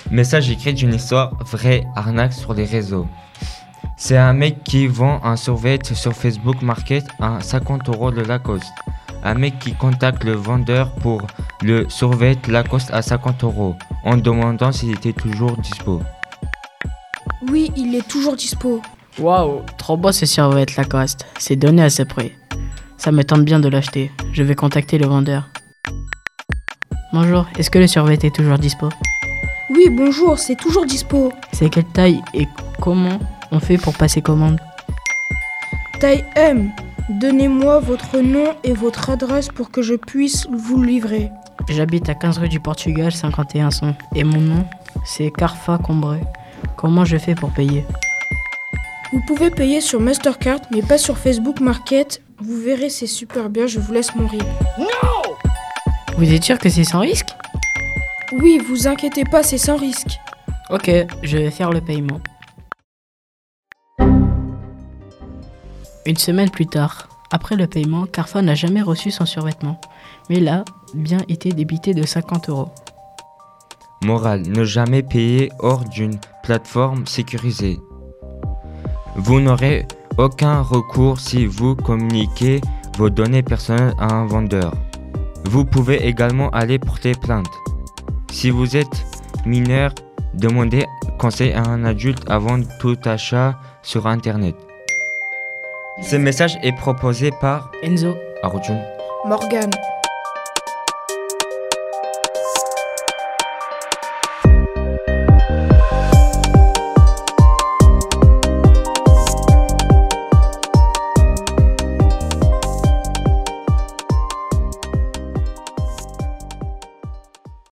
Message écrit d'une histoire vraie arnaque sur les réseaux. C'est un mec qui vend un survêt sur Facebook Market à 50 € de Lacoste. Un mec qui contacte le vendeur pour le survêt Lacoste à 50 € en demandant s'il était toujours dispo. Oui, il est toujours dispo. Waouh, trop beau ce survêt Lacoste. C'est donné à ce prix. Ça me tente bien de l'acheter. Je vais contacter le vendeur. Bonjour, est-ce que le survêt est toujours dispo? Oui, bonjour, c'est toujours dispo. C'est quelle taille et comment on fait pour passer commande? Taille M. Donnez-moi votre nom et votre adresse pour que je puisse vous le livrer. J'habite à 15 rue du Portugal, 51 Son. Et mon nom, c'est Carfa Combré. Comment je fais pour payer? Vous pouvez payer sur Mastercard, mais pas sur Facebook Market. Vous verrez, c'est super bien, je vous laisse mon RIB. Vous êtes sûr que c'est sans risque? Oui, vous inquiétez pas, c'est sans risque. Ok, je vais faire le paiement. Une semaine plus tard, après le paiement, Carfa n'a jamais reçu son survêtement, mais il a bien été débité de 50 €. Morale, ne jamais payer hors d'une plateforme sécurisée. Vous n'aurez aucun recours si vous communiquez vos données personnelles à un vendeur. Vous pouvez également aller porter plainte. Si vous êtes mineur, demandez conseil à un adulte avant tout achat sur Internet. Ce message est proposé par Enzo. Arjun. Morgane.